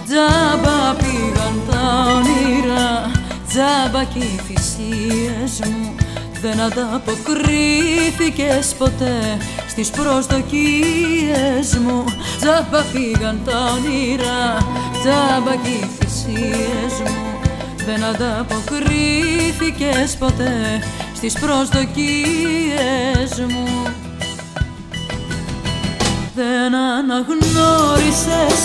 Τζάμπα πήγαν τα όνειρα, τζάμπα κι οι θυσίες μου. Δεν ανταποκρίθηκες ποτέ στις προσδοκίες μου. Τζάμπα πήγαν τα όνειρα, τζάμπα κι οι θυσίες μου. Δεν ανταποκρίθηκες ποτέ στις προσδοκίες μου. Δεν αναγνώρισες